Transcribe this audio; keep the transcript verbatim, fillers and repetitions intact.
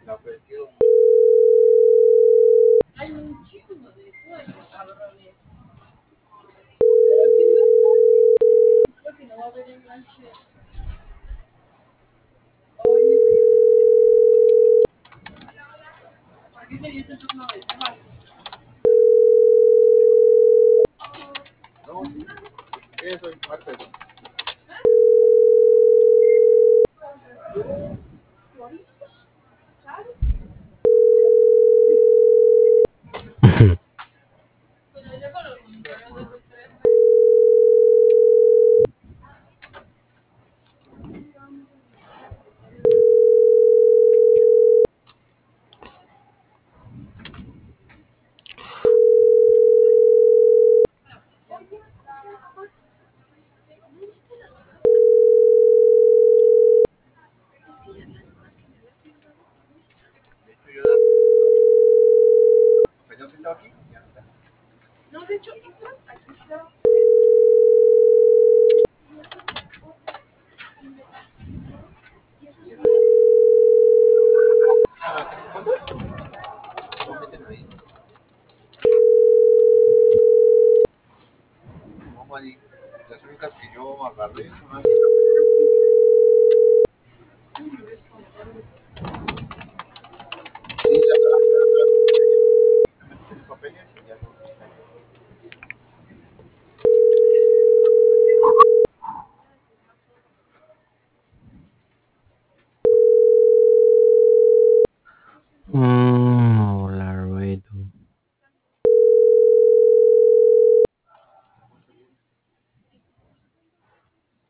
Hay un chingo de sueños, cabrones. Creo que no va a haber enganche. Oye, ¿por qué me dices turno de tema? No, sí, eso es parte de... Pero yo con los monitores de los tres. De hecho, yo la... ¿Yo sentado aquí? Ya está. No, de hecho, esta aquí está. No meten ahí. No, Mari. Las únicas que yo agarré son las...